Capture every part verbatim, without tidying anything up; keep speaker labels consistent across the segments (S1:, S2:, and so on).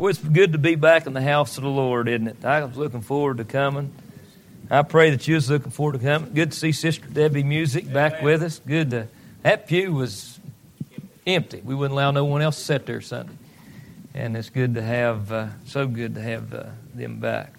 S1: Well, it's good to be back in the house of the Lord, isn't it? I was looking forward to coming. I pray that you was looking forward to coming. Good to see Sister Debbie Music back Amen. With us. Good to, that pew was empty. We wouldn't allow no one else to sit there Sunday. And it's good to have, uh, so good to have uh, them back.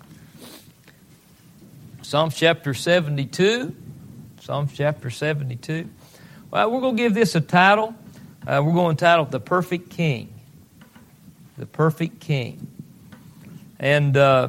S1: Psalms chapter seventy-two. Psalms chapter seventy-two. Well, we're going to give this a title. Uh, we're going to title it The Perfect King. The Perfect King. And uh,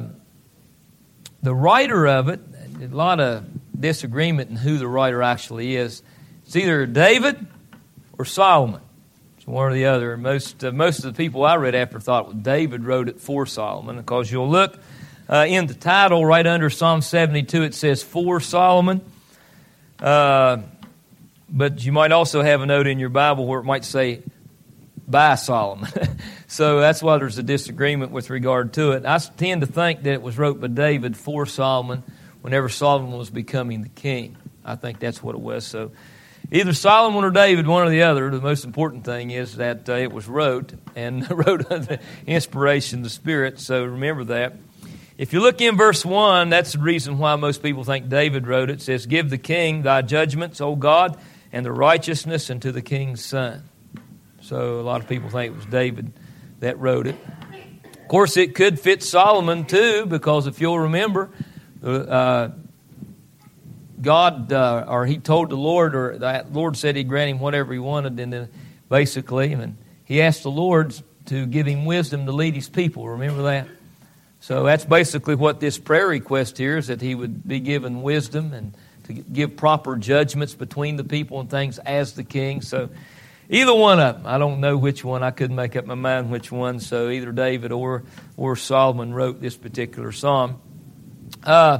S1: the writer of it, a lot of disagreement in who the writer actually is. It's either David or Solomon. It's one or the other. Most, uh, most of the people I read after thought David wrote it for Solomon, because you'll look uh, in the title right under Psalm seventy-two, it says for Solomon. Uh, but you might also have a note in your Bible where it might say by Solomon. So that's why there's a disagreement with regard to it. I tend to think that it was wrote by David for Solomon whenever Solomon was becoming the king. I think that's what it was. So either Solomon or David, one or the other. The most important thing is that uh, it was wrote, and wrote under inspiration of the Spirit. So remember that. If you look in verse one, that's the reason why most people think David wrote it. It says, give the king thy judgments, O God, and the righteousness unto the king's son. So a lot of people think it was David that wrote it. Of course, it could fit Solomon too, because if you'll remember, uh, God, uh, or he told the Lord, or the Lord said he'd grant him whatever he wanted, and then basically, and he asked the Lord to give him wisdom to lead his people. Remember that? So that's basically what this prayer request here is, that he would be given wisdom and to give proper judgments between the people and things as the king. So either one of them. I don't know which one. I couldn't make up my mind which one. So either David or or Solomon wrote this particular psalm. Uh,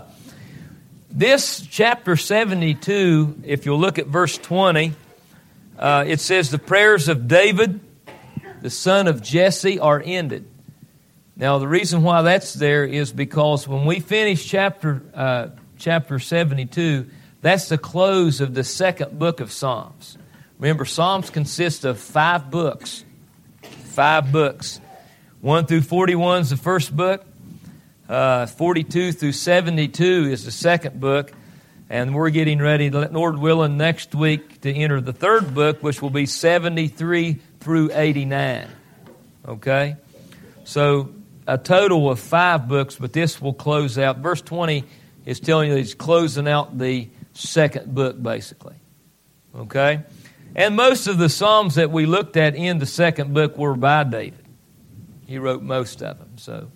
S1: this chapter seventy-two, if you'll look at verse twenty, uh, it says, the prayers of David, the son of Jesse, are ended. Now, the reason why that's there is because when we finish chapter uh, chapter seventy-two, that's the close of the second book of Psalms. Remember, Psalms consist of five books. Five books. one through forty-one is the first book. Uh, forty-two through seventy-two is the second book. And we're getting ready, Lord willing, next week to enter the third book, which will be seventy-three through eighty-nine. Okay? So a total of five books, but this will close out. Verse twenty is telling you that he's closing out the second book, basically. Okay? And most of the Psalms that we looked at in the second book were by David. He wrote most of them. So,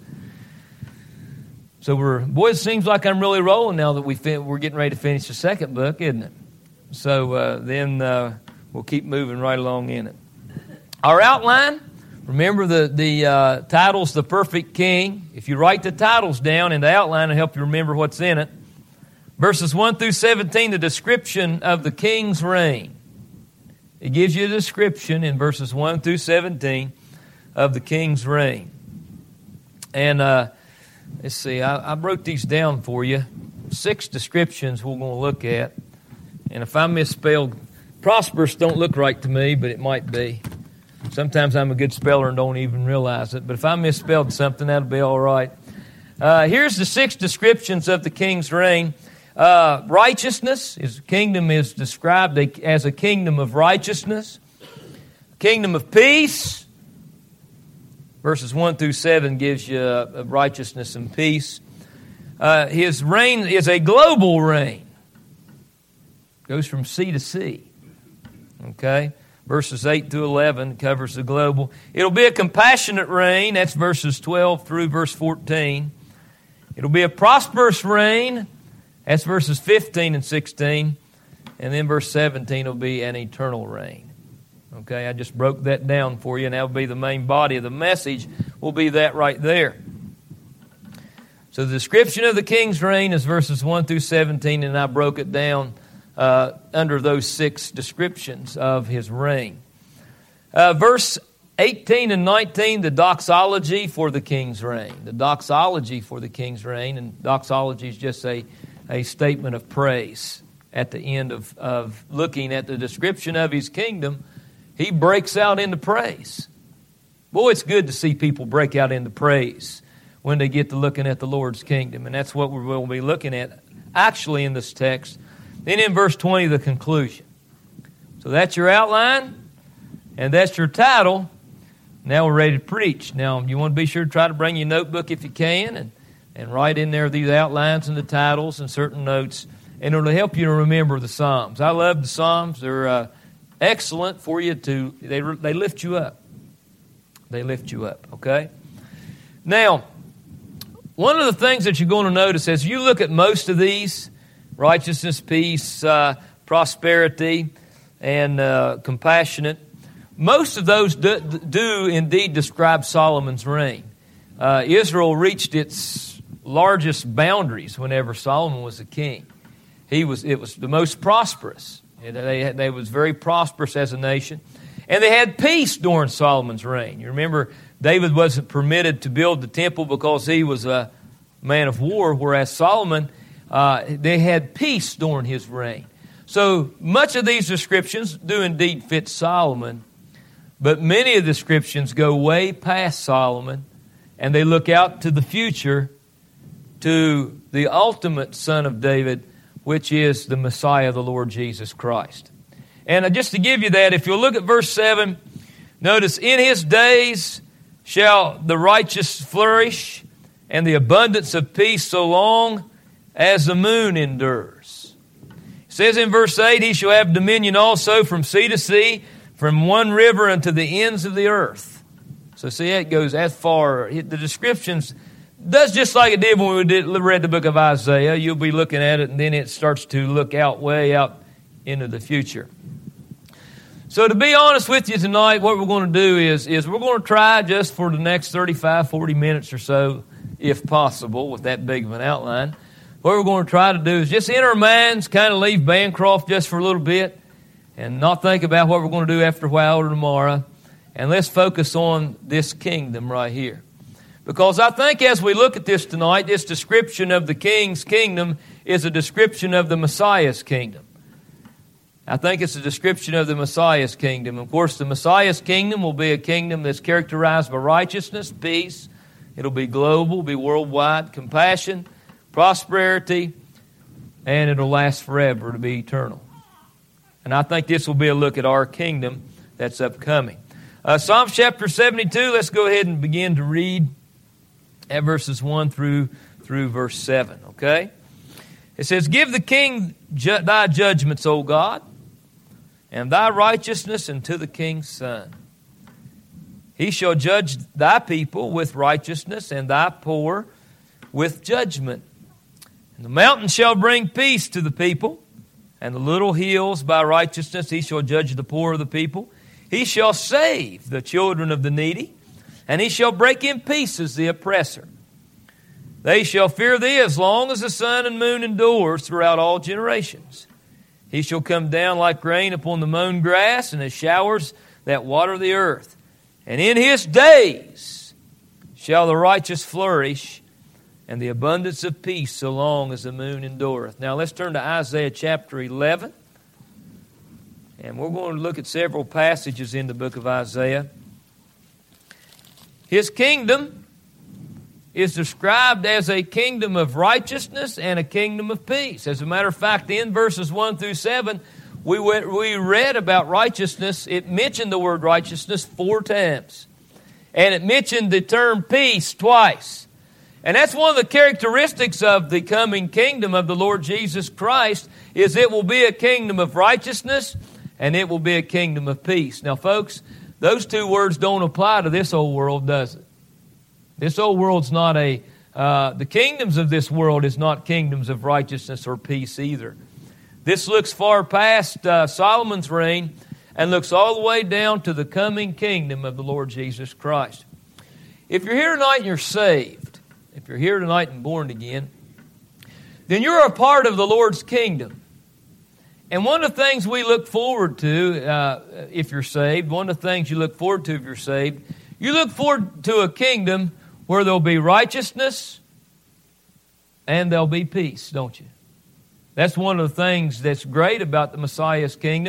S1: so we're, boy, it seems like I'm really rolling now that we fin- we're getting ready to finish the second book, isn't it? So uh, then uh, we'll keep moving right along in it. Our outline, remember the, the uh, title's The Perfect King. If you write the titles down in the outline, it'll help you remember what's in it. Verses one through seventeen, the description of the king's reign. It gives you a description in verses one through seventeen of the king's reign. And uh, let's see, I, I wrote these down for you. Six descriptions we're going to look at. And if I misspelled, prosperous don't look right to me, but it might be. Sometimes I'm a good speller and don't even realize it. But if I misspelled something, that'll be all right. Uh, here's the six descriptions of the king's reign. Uh, righteousness, his kingdom is described as a kingdom of righteousness. Kingdom of peace. Verses one through seven gives you uh, righteousness and peace. Uh, his reign is a global reign. Goes from sea to sea. Okay? Verses eight through eleven covers the global. It'll be a compassionate reign. That's verses twelve through verse fourteen. It'll be a prosperous reign. That's verses fifteen and sixteen. And then verse seventeen will be an eternal reign. Okay, I just broke that down for you, and that'll be the main body of the message. Will be that right there. So the description of the king's reign is verses one through seventeen, and I broke it down uh, under those six descriptions of his reign. Uh, verse eighteen and nineteen, the doxology for the king's reign. The doxology for the king's reign, and doxology is just a a statement of praise. At the end of, of looking at the description of his kingdom, he breaks out into praise. Boy, it's good to see people break out into praise when they get to looking at the Lord's kingdom. And that's what we will be looking at actually in this text. Then in verse twenty, the conclusion. So that's your outline, and that's your title. Now we're ready to preach. Now, you want to be sure to try to bring your notebook if you can, and, and write in there these outlines and the titles and certain notes, and it'll help you to remember the Psalms. I love the Psalms. They're uh, excellent for you to, they, they lift you up. They lift you up, okay? Now, one of the things that you're going to notice as you look at most of these, righteousness, peace, uh, prosperity, and uh, compassionate, most of those do, do indeed describe Solomon's reign. Uh, Israel reached its largest boundaries whenever Solomon was a king. He was it was the most prosperous. They they was very prosperous as a nation, and they had peace during Solomon's reign. You remember, David wasn't permitted to build the temple because he was a man of war, whereas Solomon, uh, they had peace during his reign. So much of these descriptions do indeed fit Solomon, but many of the descriptions go way past Solomon, and they look out to the future, to the ultimate son of David, which is the Messiah, the Lord Jesus Christ. And just to give you that, if you'll look at verse seven, notice, in his days shall the righteous flourish, and the abundance of peace so long as the moon endures. It says in verse eight, he shall have dominion also from sea to sea, from one river unto the ends of the earth. So see, it goes as far. The descriptions does just like it did when we did, read the book of Isaiah. You'll be looking at it, and then it starts to look out way out into the future. So to be honest with you tonight, what we're going to do is, is we're going to try just for the next thirty-five, forty minutes or so, if possible, with that big of an outline. What we're going to try to do is just in our minds kind of leave Bancroft just for a little bit and not think about what we're going to do after a while or tomorrow. And let's focus on this kingdom right here. Because I think as we look at this tonight, this description of the king's kingdom is a description of the Messiah's kingdom. I think it's a description of the Messiah's kingdom. Of course, the Messiah's kingdom will be a kingdom that's characterized by righteousness, peace. It'll be global, be worldwide, compassion, prosperity, and it'll last forever, to be eternal. And I think this will be a look at our kingdom that's upcoming. Uh, Psalms chapter seventy-two, let's go ahead and begin to read at verses one through, through verse seven, okay? It says, give the king ju- thy judgments, O God, and thy righteousness unto the king's son. He shall judge thy people with righteousness, and thy poor with judgment. And the mountain shall bring peace to the people, and the little hills by righteousness he shall judge the poor of the people. He shall save the children of the needy, and he shall break in pieces the oppressor. They shall fear thee as long as the sun and moon endures throughout all generations. He shall come down like rain upon the mown grass, and as showers that water the earth. And in his days shall the righteous flourish, and the abundance of peace so long as the moon endureth. Now let's turn to Isaiah chapter eleven. And we're going to look at several passages in the book of Isaiah. His kingdom is described as a kingdom of righteousness and a kingdom of peace. As a matter of fact, in verses one through seven, we went, we read about righteousness. It mentioned the word righteousness four times. And it mentioned the term peace twice. And that's one of the characteristics of the coming kingdom of the Lord Jesus Christ, is it will be a kingdom of righteousness and it will be a kingdom of peace. Now, folks, those two words don't apply to this old world, does it? This old world's not a, uh, the kingdoms of this world is not kingdoms of righteousness or peace either. This looks far past uh, Solomon's reign and looks all the way down to the coming kingdom of the Lord Jesus Christ. If you're here tonight and you're saved, if you're here tonight and born again, then you're a part of the Lord's kingdom. And one of the things we look forward to uh, if you're saved, one of the things you look forward to if you're saved, you look forward to a kingdom where there'll be righteousness and there'll be peace, don't you? That's one of the things that's great about the Messiah's kingdom,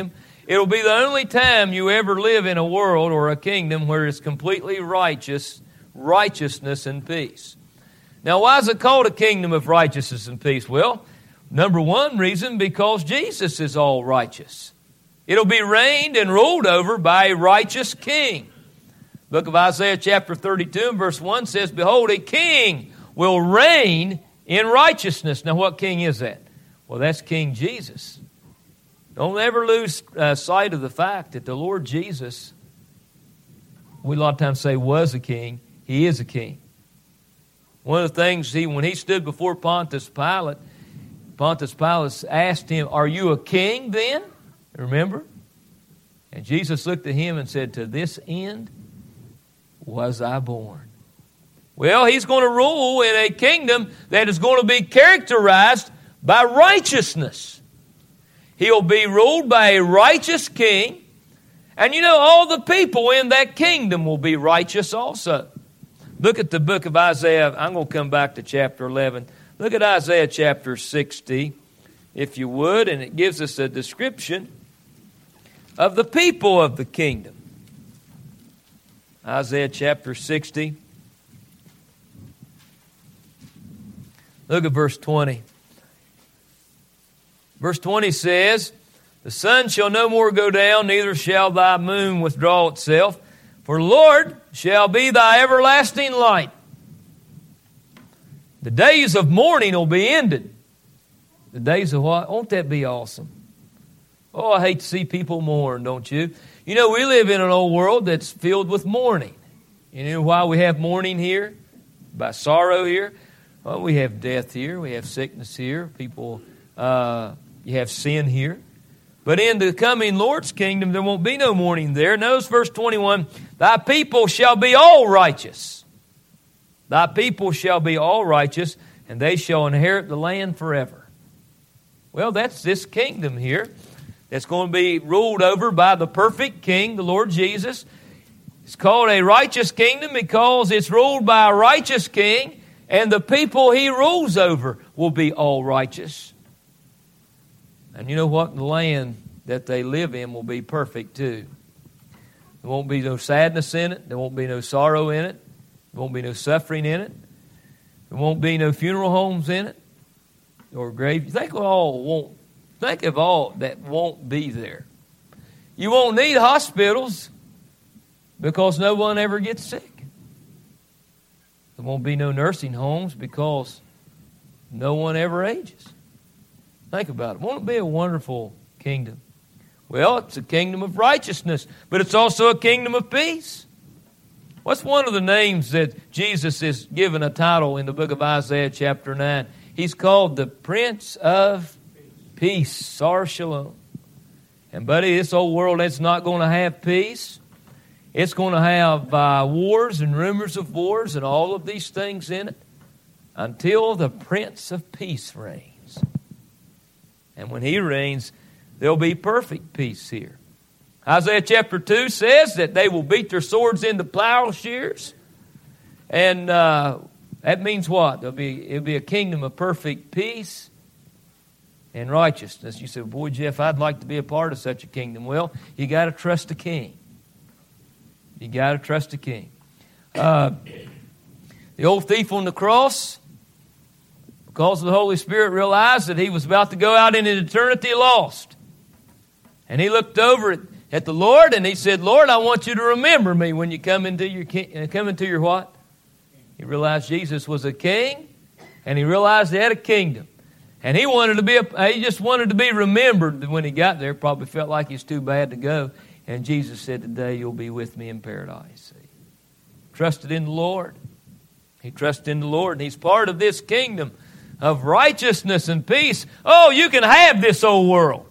S1: It'll be the only time you ever live in a world or a kingdom where it's completely righteous, righteousness and peace. Now, why is it called a kingdom of righteousness and peace? Well, number one reason, because Jesus is all righteous. It'll be reigned and ruled over by a righteous king. Book of Isaiah chapter thirty-two and verse one says, "Behold, a king will reign in righteousness." Now, what king is that? Well, that's King Jesus. Don't ever lose uh, sight of the fact that the Lord Jesus, we a lot of times say was a king. He is a king. One of the things, he, when he stood before Pontius Pilate, Pontius Pilate asked him, "Are you a king then?" Remember? And Jesus looked at him and said, "To this end was I born." Well, he's going to rule in a kingdom that is going to be characterized by righteousness. He'll be ruled by a righteous king. And you know, all the people in that kingdom will be righteous also. Look at the book of Isaiah. I'm going to come back to chapter eleven. Look at Isaiah chapter sixty, if you would, and it gives us a description of the people of the kingdom. Isaiah chapter sixty. Look at verse twenty. Verse twenty says, "The sun shall no more go down, neither shall thy moon withdraw itself. For the Lord shall be thy everlasting light." The days of mourning will be ended. The days of what? Won't that be awesome? Oh, I hate to see people mourn, don't you? You know, we live in an old world that's filled with mourning. You know why we have mourning here? By sorrow here? Well, we have death here. We have sickness here. People, uh, you have sin here. But in the coming Lord's kingdom, there won't be no mourning there. Notice verse twenty-one, "Thy people shall be all righteous. Thy people shall be all righteous, and they shall inherit the land forever." Well, that's this kingdom here that's going to be ruled over by the perfect King, the Lord Jesus. It's called a righteous kingdom because it's ruled by a righteous king, and the people he rules over will be all righteous. And you know what? The land that they live in will be perfect too. There won't be no sadness in it. There won't be no sorrow in it. There won't be no suffering in it. There won't be no funeral homes in it or grave. Think of all won't. Think of all that won't be there. You won't need hospitals because no one ever gets sick. There won't be no nursing homes because no one ever ages. Think about it. Won't it be a wonderful kingdom? Well, it's a kingdom of righteousness, but it's also a kingdom of peace. What's one of the names that Jesus is given a title in the book of Isaiah chapter nine? He's called the Prince of Peace, Sar Shalom. And buddy, this old world that's not going to have peace. It's going to have uh, wars and rumors of wars and all of these things in it until the Prince of Peace reigns. And when he reigns, there'll be perfect peace here. Isaiah chapter two says that they will beat their swords into plowshares. And uh, that means what? There'll be, it'll be a kingdom of perfect peace and righteousness. You say, "Boy, Jeff, I'd like to be a part of such a kingdom." Well, you got to trust the king. You got to trust the king. Uh, the old thief on the cross, because the Holy Spirit realized that he was about to go out into eternity lost. And he looked over at, at the Lord and he said, "Lord, I want you to remember me when you come into your come into your what?" He realized Jesus was a king, and he realized he had a kingdom. And he wanted to be a, he just wanted to be remembered. When he got there, probably felt like he's too bad to go. And Jesus said, "Today you'll be with me in paradise." See? Trusted in the Lord. He trusted in the Lord, and he's part of this kingdom of righteousness and peace. Oh, you can have this old world.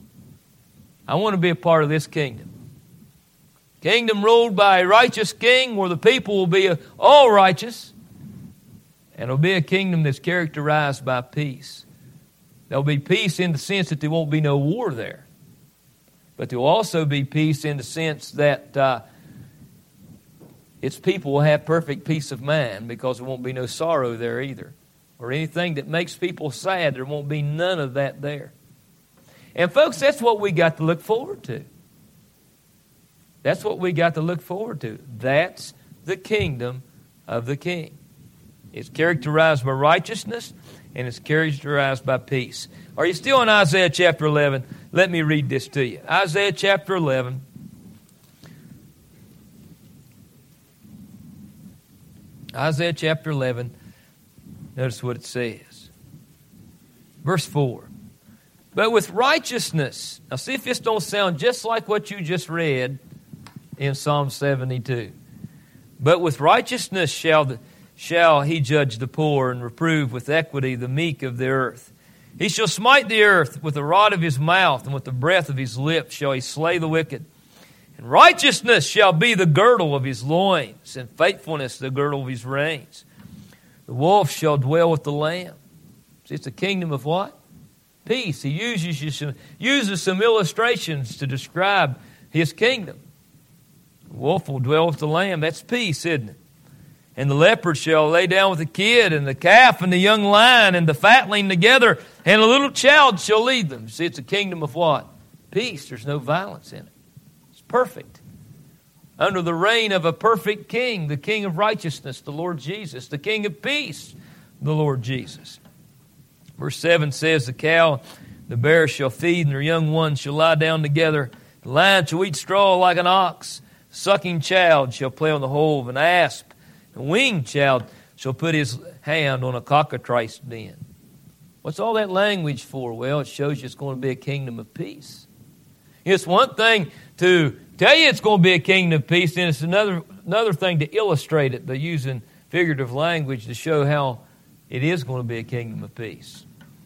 S1: I want to be a part of this kingdom. Kingdom ruled by a righteous king where the people will be all righteous. And it'll be a kingdom that's characterized by peace. There'll be peace in the sense that there won't be no war there. But there will also be peace in the sense that uh, its people will have perfect peace of mind because there won't be no sorrow there either. Or anything that makes people sad, there won't be none of that there. And folks, that's what we got to look forward to. That's what we got to look forward to. That's the kingdom of the King. It's characterized by righteousness, and it's characterized by peace. Are you still in Isaiah chapter eleven? Let me read this to you. Isaiah chapter eleven. Isaiah chapter eleven. Notice what it says. Verse four. But with righteousness. Now see if this don't sound just like what you just read in Psalm seventy-two. But with righteousness shall the, shall he judge the poor, and reprove with equity the meek of the earth. He shall smite the earth with the rod of his mouth, and with the breath of his lips shall he slay the wicked. And righteousness shall be the girdle of his loins, and faithfulness the girdle of his reins. The wolf shall dwell with the lamb. See, it's a kingdom of what? Peace. He uses, uses some illustrations to describe his kingdom. The wolf will dwell with the lamb. That's peace, isn't it? And the leopard shall lay down with the kid, and the calf and the young lion and the fatling together, and a little child shall lead them. See, it's a kingdom of what? Peace. There's no violence in it. It's perfect. Under the reign of a perfect king, the King of righteousness, the Lord Jesus, the King of peace, the Lord Jesus. Verse seven says, the cow, the bear shall feed, and their young ones shall lie down together. The lion shall eat straw like an ox. The sucking child shall play on the hole of an asp. The winged child shall put his hand on a cockatrice den. What's all that language for? Well, it shows you it's going to be a kingdom of peace. It's one thing to tell you it's going to be a kingdom of peace, and it's another, another thing to illustrate it by using figurative language to show how it is going to be a kingdom of peace.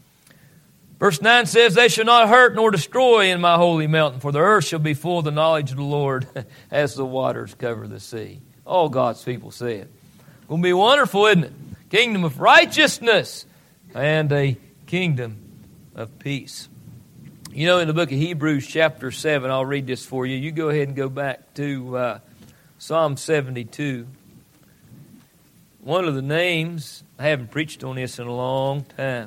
S1: Verse nine says, they shall not hurt nor destroy in my holy mountain, for the earth shall be full of the knowledge of the Lord as the waters cover the sea. All God's people say it. It's going to be wonderful, isn't it? Kingdom of righteousness and a kingdom of peace. You know, in the book of Hebrews chapter seven, I'll read this for you. You go ahead and go back to uh, Psalm seventy-two. One of the names, I haven't preached on this in a long time.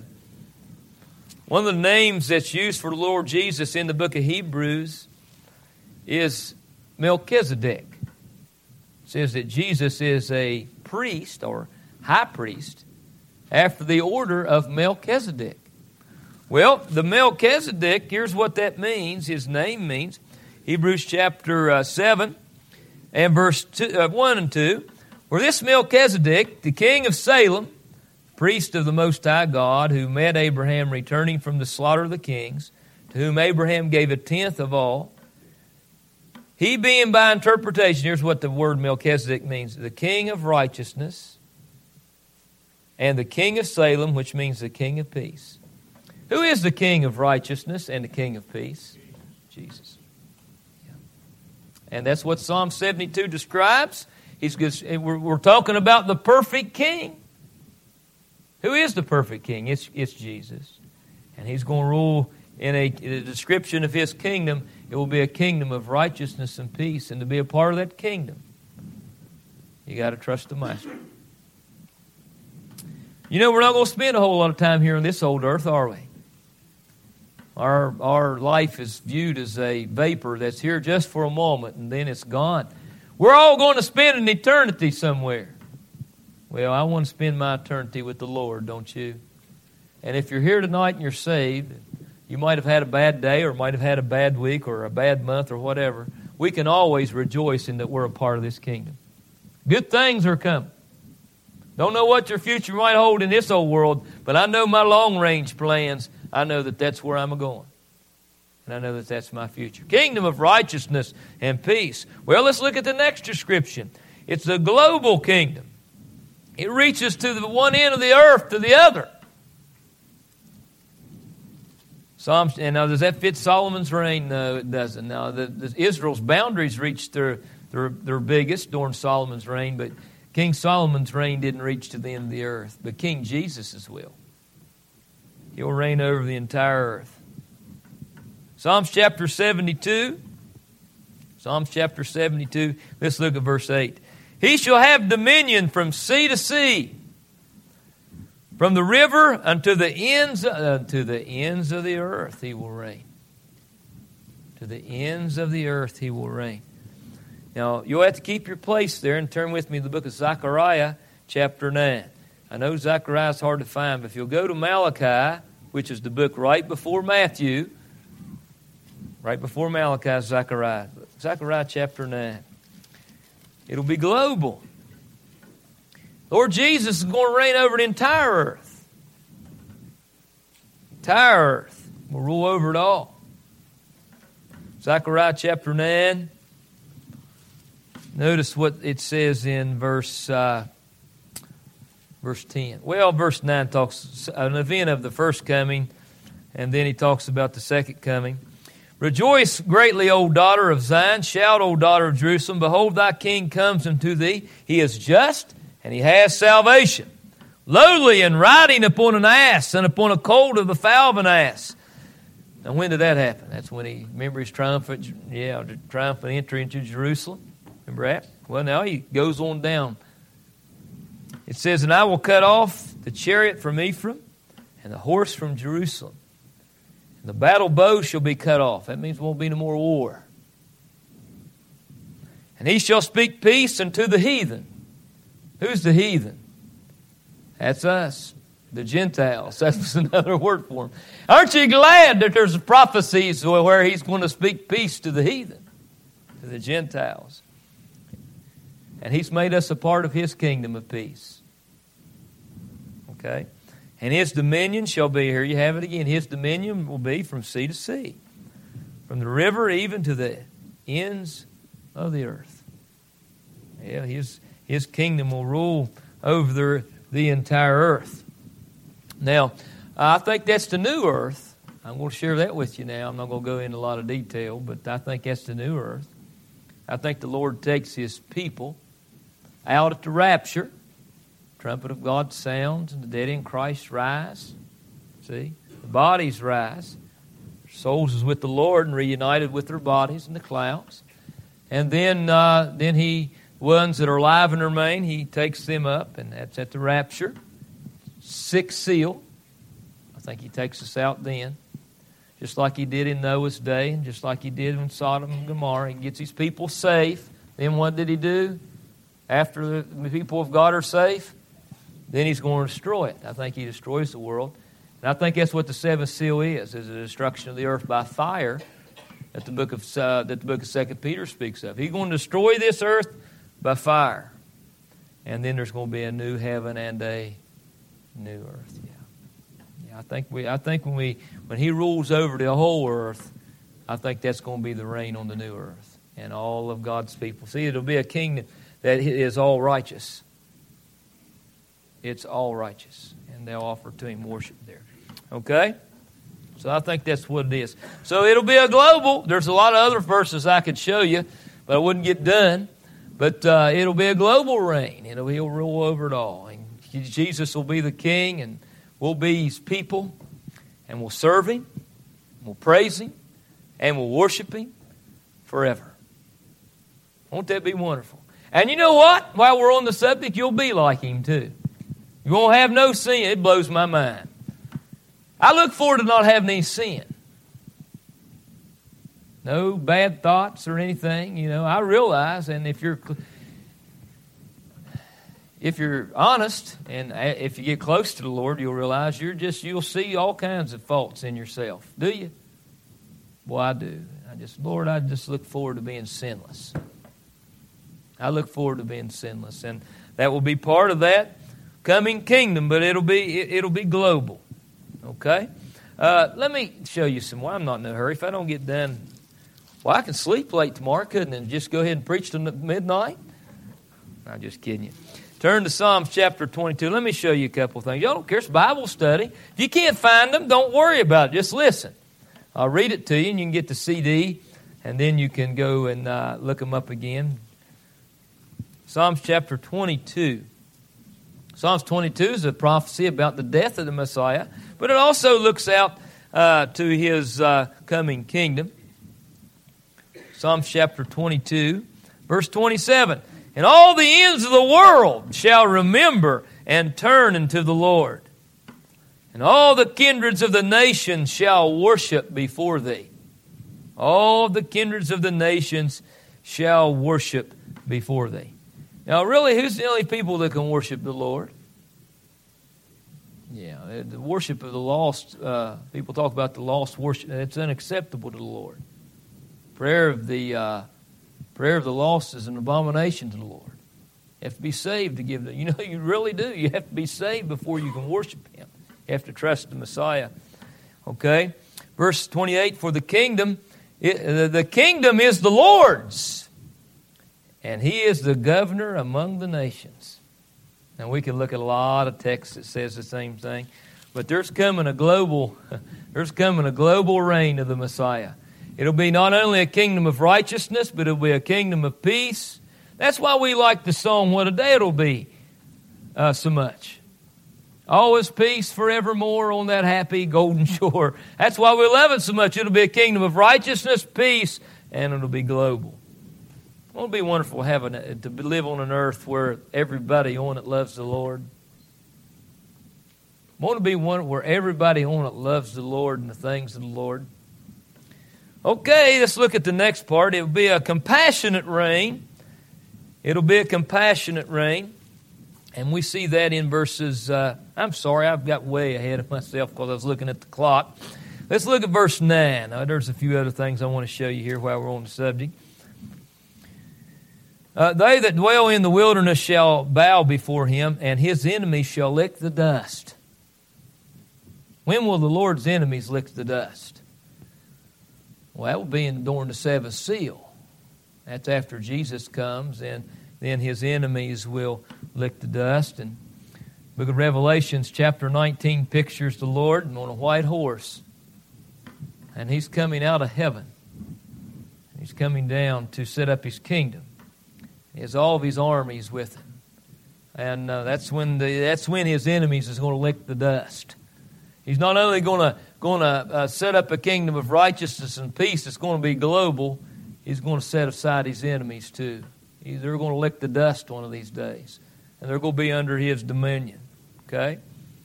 S1: One of the names that's used for the Lord Jesus in the book of Hebrews is Melchizedek. It says that Jesus is a priest or high priest after the order of Melchizedek. Well, the Melchizedek, here's what that means. His name means, Hebrews chapter uh, seven and verse two, uh, one and two. For this Melchizedek, the king of Salem, priest of the Most High God, who met Abraham returning from the slaughter of the kings, to whom Abraham gave a tenth of all, he being by interpretation, here's what the word Melchizedek means, the king of righteousness, and the king of Salem, which means the king of peace. Who is the king of righteousness and the king of peace? Jesus. Yeah. And that's what Psalm seventy-two describes. He's we're, we're talking about the perfect king. Who is the perfect king? It's, it's Jesus. And he's going to rule in a, in a description of his kingdom. It will be a kingdom of righteousness and peace. And to be a part of that kingdom, you got to trust the Master. You know, we're not going to spend a whole lot of time here on this old earth, are we? Our, our life is viewed as a vapor that's here just for a moment and then it's gone. We're all going to spend an eternity somewhere. Well, I want to spend my eternity with the Lord, don't you? And if you're here tonight and you're saved, you might have had a bad day or might have had a bad week or a bad month or whatever. We can always rejoice in that we're a part of this kingdom. Good things are coming. Don't know what your future might hold in this old world, but I know my long-range plans. I know that that's where I'm going. And I know that that's my future. Kingdom of righteousness and peace. Well, let's look at the next description. It's the global kingdom. It reaches to the one end of the earth to the other. Psalms, and now does that fit Solomon's reign? No, it doesn't. Now, the, the, Israel's boundaries reached their, their, their biggest during Solomon's reign, but King Solomon's reign didn't reach to the end of the earth. But King Jesus' will. He'll reign over the entire earth. Psalms chapter seventy-two. Psalms chapter seventy-two. Let's look at verse eight. He shall have dominion from sea to sea, from the river unto the ends unto the ends of the earth he will reign. To the ends of the earth he will reign. Now, you'll have to keep your place there and turn with me to the book of Zechariah, chapter nine. I know Zechariah is hard to find, but if you'll go to Malachi, which is the book right before Matthew, right before Malachi is Zechariah. Zechariah chapter nine. It'll be global. Lord Jesus is going to reign over the entire earth. Entire earth. Will rule over it all. Zechariah chapter nine. Notice what it says in verse uh, verse ten. Well, verse nine talks an event of the first coming, and then he talks about the second coming. Rejoice greatly, O daughter of Zion. Shout, O daughter of Jerusalem. Behold, thy king comes unto thee. He is just, and he has salvation. Lowly and riding upon an ass, and upon a colt of the foal of an ass. Now, when did that happen? That's when he, remember his triumphant, yeah, triumphant entry into Jerusalem? Remember that? Well, now he goes on down. It says, and I will cut off the chariot from Ephraim, and the horse from Jerusalem. And the battle bow shall be cut off. That means there won't be no more war. And he shall speak peace unto the heathen. Who's the heathen? That's us, the Gentiles. That's another word for them. Aren't you glad that there's prophecies where he's going to speak peace to the heathen, to the Gentiles? And he's made us a part of his kingdom of peace. Okay? And his dominion shall be, here you have it again, his dominion will be from sea to sea, from the river even to the ends of the earth. Yeah, his, his kingdom will rule over the, the entire earth. Now, I think that's the new earth. I'm going to share that with you now. I'm not going to go into a lot of detail, but I think that's the new earth. I think the Lord takes his people out at the rapture. Trumpet of God sounds, and the dead in Christ rise. See? The bodies rise. Their souls is with the Lord and reunited with their bodies in the clouds. And then uh, then he, ones that are alive and remain, he takes them up, and that's at the rapture. Sixth seal. I think he takes us out then. Just like he did in Noah's day, and just like he did in Sodom and Gomorrah. He gets his people safe. Then what did he do? After the people of God are safe, then he's going to destroy it. I think he destroys the world. And I think that's what the seventh seal is, is the destruction of the earth by fire that the book of uh, that the book of Second Peter speaks of. He's going to destroy this earth by fire. And then there's going to be a new heaven and a new earth. Yeah. Yeah, I think we I think when we when he rules over the whole earth, I think that's going to be the reign on the new earth and all of God's people. See, it'll be a kingdom that is all righteous. It's all righteous. And they'll offer to him worship there. Okay? So I think that's what it is. So it'll be a global. There's a lot of other verses I could show you, but I wouldn't get done. But uh, it'll be a global reign. It'll, he'll rule over it all. And Jesus will be the king, and we'll be his people, and we'll serve him, we'll praise him, and we'll worship him forever. Won't that be wonderful? And you know what? While we're on the subject, you'll be like him too. You won't have no sin. It blows my mind. I look forward to not having any sin. No bad thoughts or anything. You know, I realize, and if you're if you're honest, and if you get close to the Lord, you'll realize you're just you'll see all kinds of faults in yourself. Do you? Well, I do. I just, Lord, I just look forward to being sinless. I look forward to being sinless, and that will be part of that coming kingdom, but it'll be it, it'll be global. Okay, uh, let me show you some. Well, I'm not in a hurry. If I don't get done, well, I can sleep late tomorrow, couldn't I? And just go ahead and preach to midnight. I'm just kidding you. Turn to Psalms chapter twenty-two. Let me show you a couple of things. Y'all don't care. It's Bible study. If you can't find them, don't worry about it. Just listen. I'll read it to you, and you can get the C D, and then you can go and uh, look them up again. Psalms chapter twenty-two. Psalms twenty-two is a prophecy about the death of the Messiah, but it also looks out uh, to his uh, coming kingdom. Psalms chapter twenty-two, verse twenty-seven. And all the ends of the world shall remember and turn unto the Lord. And all the kindreds of the nations shall worship before thee. All the kindreds of the nations shall worship before thee. Now, really, who's the only people that can worship the Lord? Yeah, the worship of the lost, uh, people talk about the lost worship. It's unacceptable to the Lord. Prayer of the uh, prayer of the lost is an abomination to the Lord. You have to be saved to give them. You know, you really do. You have to be saved before you can worship Him. You have to trust the Messiah. Okay? Verse twenty-eight, for the kingdom, it, the kingdom is the Lord's, and He is the governor among the nations. Now, we can look at a lot of texts that says the same thing, but there's coming a global, there's coming a global reign of the Messiah. It'll be not only a kingdom of righteousness, but it'll be a kingdom of peace. That's why we like the song, What a Day It'll Be, uh, so much. Always peace forevermore on that happy golden shore. That's why we love it so much. It'll be a kingdom of righteousness, peace, and it'll be global. Won't it be wonderful having it, to live on an earth where everybody on it loves the Lord? Won't it be one where everybody on it loves the Lord and the things of the Lord? Okay, let's look at the next part. It will be a compassionate reign. It'll be a compassionate reign. And we see that in verses, uh, I'm sorry, I've got way ahead of myself because I was looking at the clock. Let's look at verse nine. Now, there's a few other things I want to show you here while we're on the subject. Uh, they that dwell in the wilderness shall bow before Him, and His enemies shall lick the dust. When will the Lord's enemies lick the dust? Well, that will be in, during the seventh seal. That's after Jesus comes, and then His enemies will lick the dust. And book of Revelations chapter nineteen pictures the Lord on a white horse. And He's coming out of heaven. He's coming down to set up His kingdom. He has all of His armies with Him. And uh, that's when the that's when His enemies is going to lick the dust. He's not only going to going to uh, set up a kingdom of righteousness and peace. It's going to be global. He's going to set aside His enemies too. They're going to lick the dust one of these days, and they're going to be under His dominion. Okay.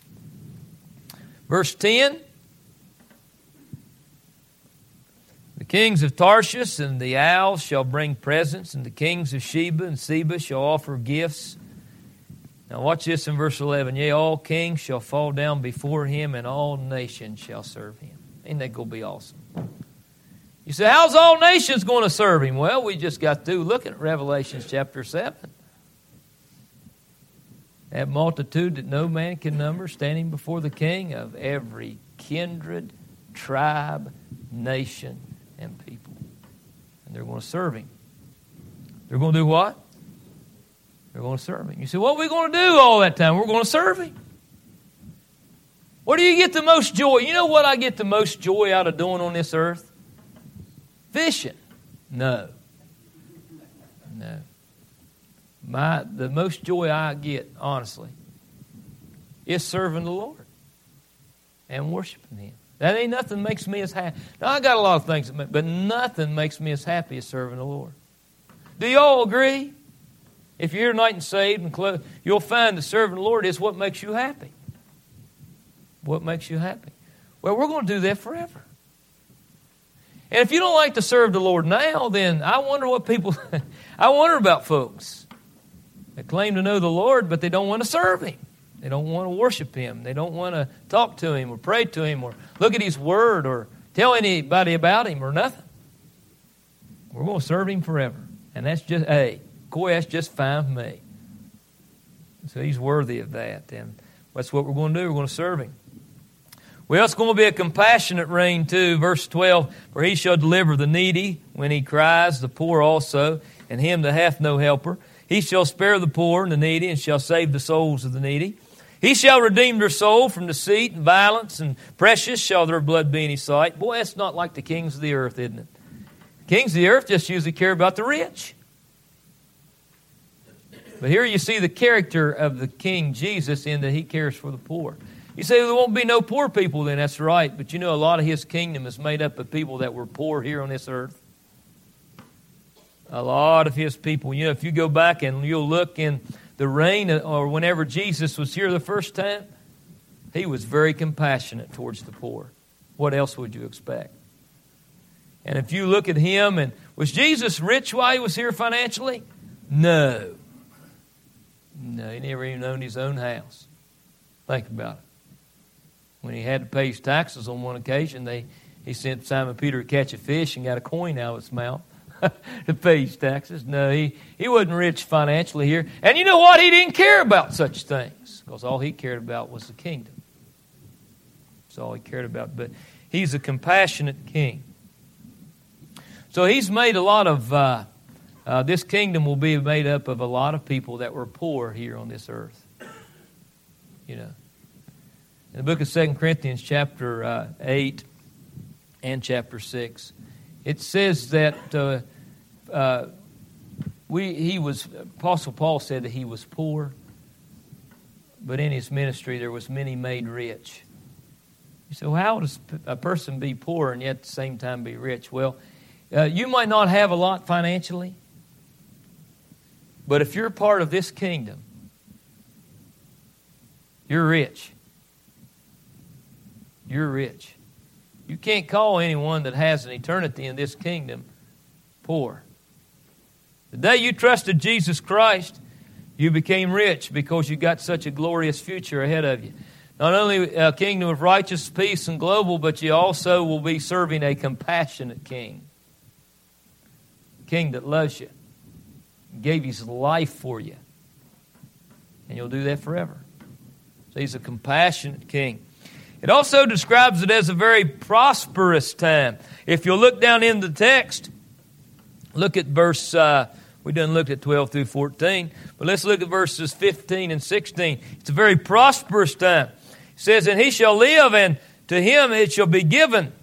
S1: Verse ten. The kings of Tarshish and the owls shall bring presents, and the kings of Sheba and Seba shall offer gifts. Now watch this in verse eleven. Yea, all kings shall fall down before Him, and all nations shall serve Him. Ain't that going to be awesome? You say, how's all nations going to serve Him? Well, we just got through looking at Revelation chapter seven. That multitude that no man can number, standing before the King of every kindred, tribe, nation, and people. And they're going to serve Him. They're going to do what? They're going to serve Him. You say, what are we going to do all that time? We're going to serve Him. Where do you get the most joy? You know what I get the most joy out of doing on this earth? Fishing. No. No. My the most joy I get, honestly, is serving the Lord and worshiping Him. That ain't nothing makes me as happy. Now, I got a lot of things, that make, but nothing makes me as happy as serving the Lord. Do you all agree? If you're here tonight and saved and close, you'll find that serving the Lord is what makes you happy. What makes you happy? Well, we're going to do that forever. And if you don't like to serve the Lord now, then I wonder what people, I wonder about folks that claim to know the Lord, but they don't want to serve Him. They don't want to worship Him. They don't want to talk to Him or pray to Him or look at His Word or tell anybody about Him or nothing. We're going to serve Him forever. And that's just, hey, Coy, that's just fine with me. So He's worthy of that. And that's what we're going to do. We're going to serve Him. Well, it's going to be a compassionate reign too. Verse twelve, for He shall deliver the needy when he cries, the poor also, and him that hath no helper. He shall spare the poor and the needy, and shall save the souls of the needy. He shall redeem their soul from deceit and violence, and precious shall their blood be in His sight. Boy, that's not like the kings of the earth, isn't it? The kings of the earth just usually care about the rich. But here you see the character of the King Jesus in that He cares for the poor. You say there won't be no poor people then. That's right. But you know, a lot of His kingdom is made up of people that were poor here on this earth. A lot of His people. You know, if you go back and you'll look in the reign or whenever Jesus was here the first time, He was very compassionate towards the poor. What else would you expect? And if you look at him, and was Jesus rich while he was here financially? No. No, he never even owned his own house. Think about it. When he had to pay his taxes on one occasion, they he sent Simon Peter to catch a fish and got a coin out of his mouth to pay his taxes. No, he, he wasn't rich financially here. And you know what? He didn't care about such things, because all he cared about was the kingdom. That's all he cared about. But he's a compassionate king. So he's made a lot of, uh, uh, this kingdom will be made up of a lot of people that were poor here on this earth. You know. In the book of Second Corinthians chapter uh, eight and chapter six, it says that uh, uh, we he was, Apostle Paul said that he was poor, but in his ministry there was many made rich. You say, well, how does a person be poor and yet at the same time be rich? Well, uh, you might not have a lot financially, but if you're part of this kingdom, you're rich. You're rich. You can't call anyone that has an eternity in this kingdom poor. The day you trusted Jesus Christ, you became rich because you got such a glorious future ahead of you. Not only a kingdom of righteousness, peace, and global, but you also will be serving a compassionate king. A king that loves you, gave his life for you. And you'll do that forever. So he's a compassionate king. It also describes it as a very prosperous time. If you'll look down in the text, look at verse, uh, we done looked at twelve through fourteen, but let's look at verses fifteen and sixteen. It's a very prosperous time. It says, and he shall live, and to him it shall be given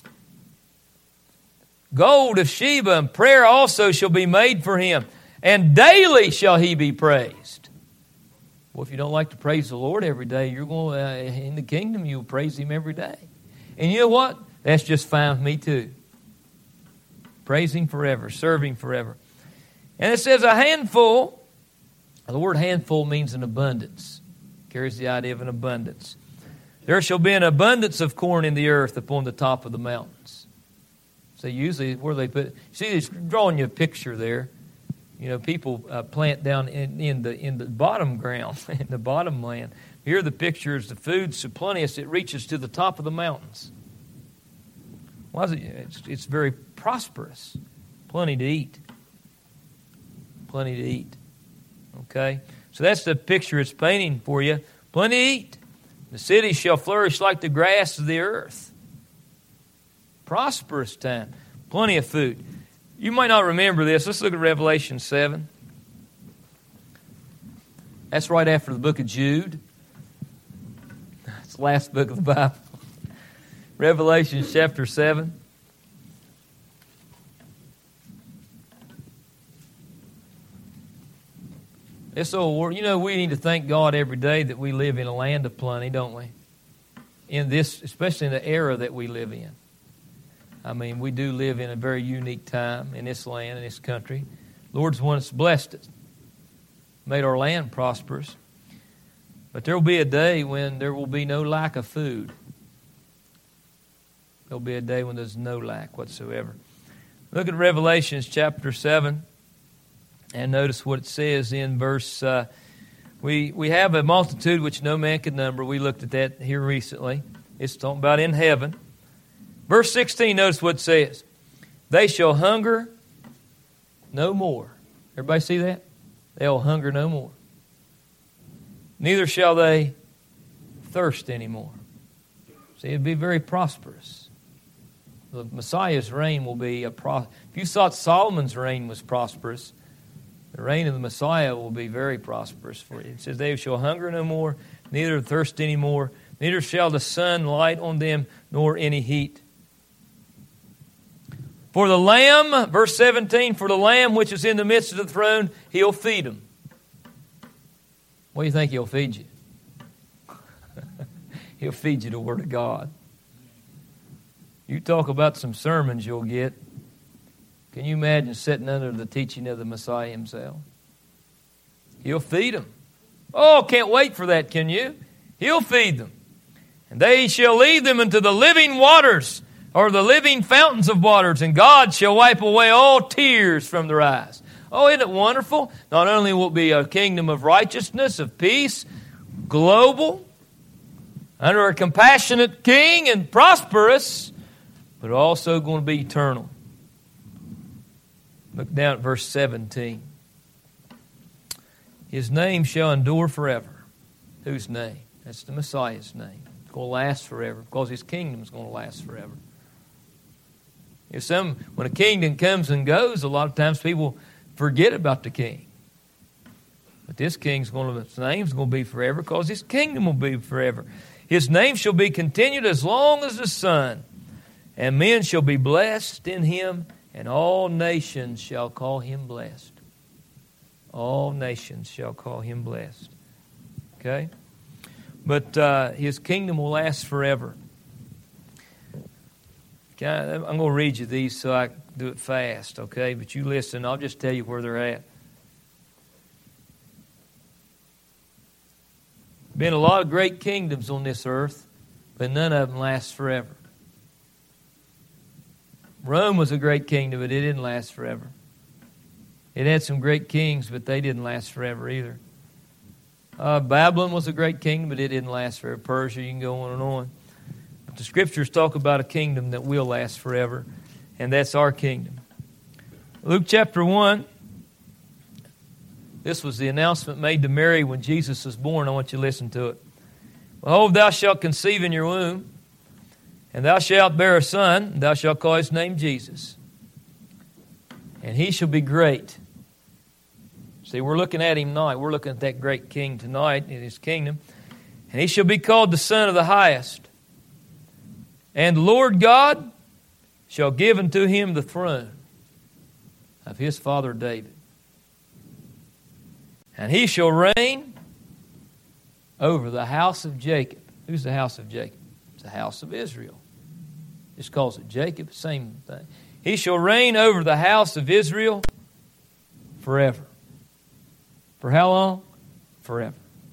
S1: gold of Sheba, and prayer also shall be made for him, and daily shall he be praised. Well, if you don't like to praise the Lord every day, you're going uh, in the kingdom, you'll praise him every day. And you know what? That's just fine with me too. Praise him forever, serve him forever. And it says a handful. The word handful means an abundance. Carries the idea of an abundance. There shall be an abundance of corn in the earth upon the top of the mountains. So usually where they put, see, it's drawing you a picture there. You know, people uh, plant down in, in the in the bottom ground, in the bottom land. Here the picture is the food so plenteous it reaches to the top of the mountains. Why is it? It's, it's very prosperous. Plenty to eat. Plenty to eat. Okay? So that's the picture it's painting for you. Plenty to eat. The city shall flourish like the grass of the earth. Prosperous time. Plenty of food. You might not remember this. Let's look at Revelation seven. That's right after the book of Jude. It's the last book of the Bible. Revelation chapter seven. This old world, you know, we need to thank God every day that we live in a land of plenty, don't we? In this, especially in the era that we live in. I mean, we do live in a very unique time in this land, in this country. The Lord's one that's blessed us, made our land prosperous. But there will be a day when there will be no lack of food. There will be a day when there's no lack whatsoever. Look at Revelation chapter seven, and notice what it says in verse... Uh, we, we have a multitude which no man can number. We looked at that here recently. It's talking about in heaven. Verse sixteen, notice what it says. They shall hunger no more. Everybody see that? They'll hunger no more. Neither shall they thirst anymore. See, it'll be very prosperous. The Messiah's reign will be a pro. If you thought Solomon's reign was prosperous, the reign of the Messiah will be very prosperous for you. It says, they shall hunger no more, neither thirst anymore, neither shall the sun light on them, nor any heat. For the Lamb, verse seventeen, for the Lamb which is in the midst of the throne, he'll feed them. What do you think he'll feed you? He'll feed you the Word of God. You talk about some sermons you'll get. Can you imagine sitting under the teaching of the Messiah himself? He'll feed them. Oh, can't wait for that, can you? He'll feed them. And they shall lead them into the living waters. are the living fountains of waters, and God shall wipe away all tears from their eyes. Oh, isn't it wonderful? Not only will it be a kingdom of righteousness, of peace, global, under a compassionate king and prosperous, but also going to be eternal. Look down at verse seventeen. His name shall endure forever. Whose name? That's the Messiah's name. It's going to last forever because His kingdom is going to last forever. If some, when a kingdom comes and goes, a lot of times people forget about the king. But this king's going to, his name's going to be forever because His kingdom will be forever. His name shall be continued as long as the sun, and men shall be blessed in Him, and all nations shall call Him blessed. All nations shall call Him blessed. Okay? But uh, His kingdom will last forever. Okay, I'm going to read you these so I can do it fast, okay? But you listen, I'll just tell you where they're at. Been a lot of great kingdoms on this earth, but none of them last forever. Rome was a great kingdom, but it didn't last forever. It had some great kings, but they didn't last forever either. Uh, Babylon was a great kingdom, but it didn't last forever. Persia, you can go on and on. But the Scriptures talk about a kingdom that will last forever, and that's our kingdom. Luke chapter one. This was the announcement made to Mary when Jesus was born. I want you to listen to it. Behold, thou shalt conceive in your womb, and thou shalt bear a son, and thou shalt call his name Jesus. And he shall be great. See, we're looking at him tonight. We're looking at that great king tonight in his kingdom. And he shall be called the Son of the Highest. And the Lord God shall give unto him the throne of his father David. And he shall reign over the house of Jacob. Who's the house of Jacob? It's the house of Israel. Just calls it Jacob, same thing. He shall reign over the house of Israel forever. For how long? Forever.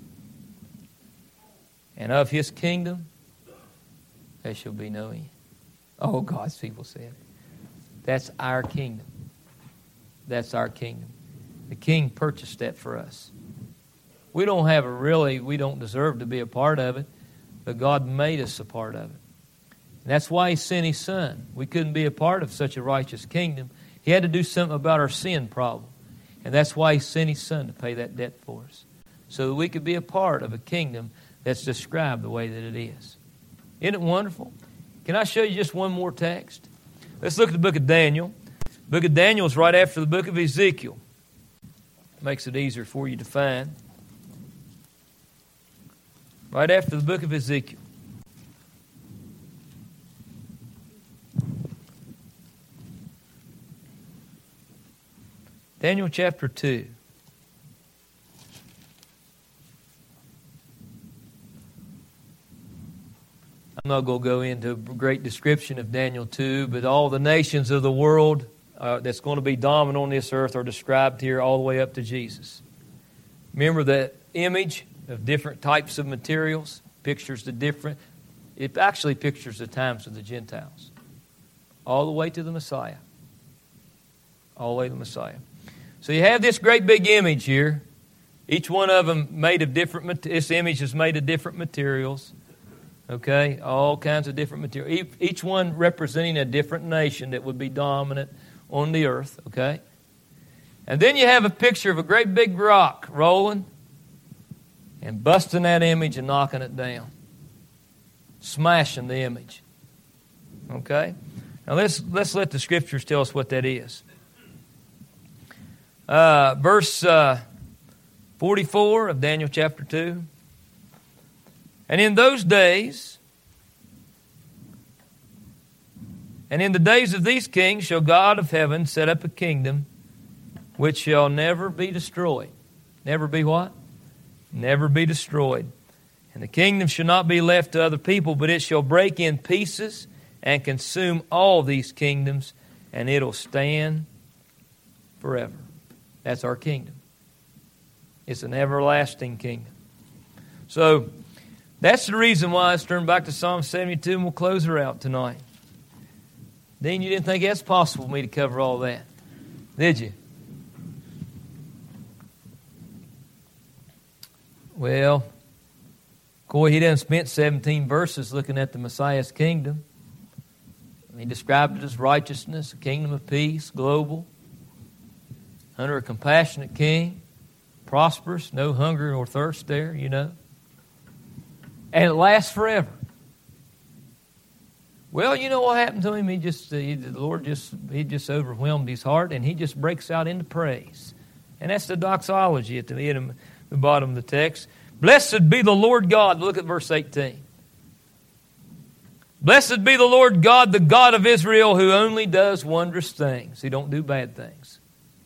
S1: And of his kingdom there shall be no end. Oh, God's people said. That's our kingdom. That's our kingdom. The King purchased that for us. We don't have a really, we don't deserve to be a part of it, but God made us a part of it. And that's why He sent His Son. We couldn't be a part of such a righteous kingdom. He had to do something about our sin problem. And that's why He sent His Son to pay that debt for us. So that we could be a part of a kingdom that's described the way that it is. Isn't it wonderful? Can I show you just one more text? Let's look at the book of Daniel. The book of Daniel is right after the book of Ezekiel. Makes it easier for you to find. Right after the book of Ezekiel. Daniel chapter two. I'm not going to go into a great description of Daniel two, but all the nations of the world uh, that's going to be dominant on this earth are described here all the way up to Jesus. Remember that image of different types of materials? Pictures the different... It actually pictures the times of the Gentiles. All the way to the Messiah. All the way to the Messiah. So you have this great big image here. Each one of them made of different... This image is made of different materials. Okay? All kinds of different materials. Each one representing a different nation that would be dominant on the earth. Okay? And then you have a picture of a great big rock rolling and busting that image and knocking it down. Smashing the image. Okay? Now let's let's let the Scriptures tell us what that is. Uh, verse uh, forty-four of Daniel chapter two. And in those days, and in the days of these kings shall God of heaven set up a kingdom which shall never be destroyed. Never be what? Never be destroyed. And the kingdom shall not be left to other people, but it shall break in pieces and consume all these kingdoms, and it'll stand forever. That's our kingdom. It's an everlasting kingdom. So, that's the reason why. Let's turn back to Psalm seventy-two and we'll close her out tonight. Dean, you didn't think that's possible for me to cover all that, did you? Well, Coy, he done spent seventeen verses looking at the Messiah's kingdom. He described it as righteousness, a kingdom of peace, global, under a compassionate king, prosperous, no hunger nor thirst there, you know. And it lasts forever. Well, you know what happened to him? He just, uh, he, the Lord just, he just overwhelmed his heart, and he just breaks out into praise. And that's the doxology at the end of the bottom of the text. Blessed be the Lord God. Look at verse eighteen. Blessed be the Lord God, the God of Israel, who only does wondrous things. He don't do bad things.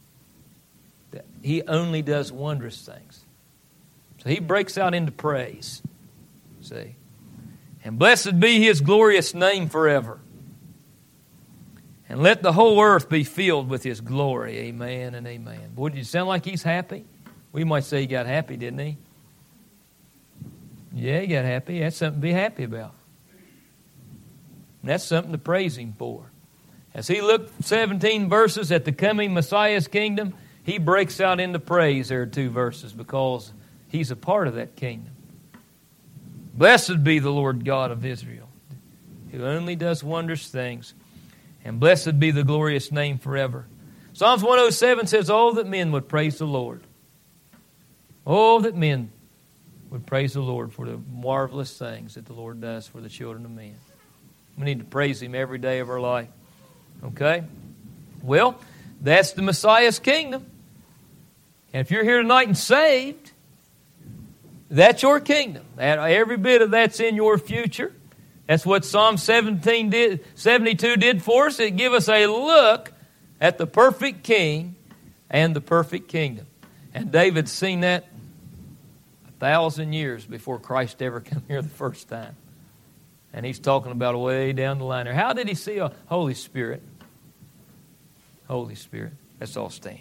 S1: He only does wondrous things. So he breaks out into praise. See? And blessed be his glorious name forever. And let the whole earth be filled with his glory. Amen and amen. Boy, did it sound like he's happy? We might say he got happy, didn't he? Yeah, he got happy. That's something to be happy about. And that's something to praise him for. As he looked seventeen verses at the coming Messiah's kingdom, he breaks out into praise there two verses because he's a part of that kingdom. Blessed be the Lord God of Israel, who only does wondrous things. And blessed be the glorious name forever. Psalms one oh seven says, oh, that men would praise the Lord. Oh, that men would praise the Lord for the marvelous things that the Lord does for the children of men. We need to praise him every day of our life. Okay? Well, that's the Messiah's kingdom. And if you're here tonight and saved, that's your kingdom. Every bit of that's in your future. That's what Psalm seventeen did, seventy-two did for us. It gave us a look at the perfect king and the perfect kingdom. And David's seen that a thousand years before Christ ever came here the first time. And he's talking about way down the line there. How did he see a Holy Spirit? Holy Spirit. Let's all stand.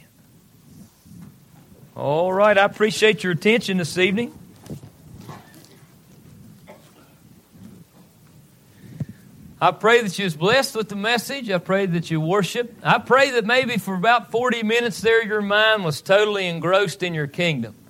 S1: All right, I appreciate your attention this evening. I pray that you was blessed with the message. I pray that you worship. I pray that maybe for about forty minutes there your mind was totally engrossed in your kingdom.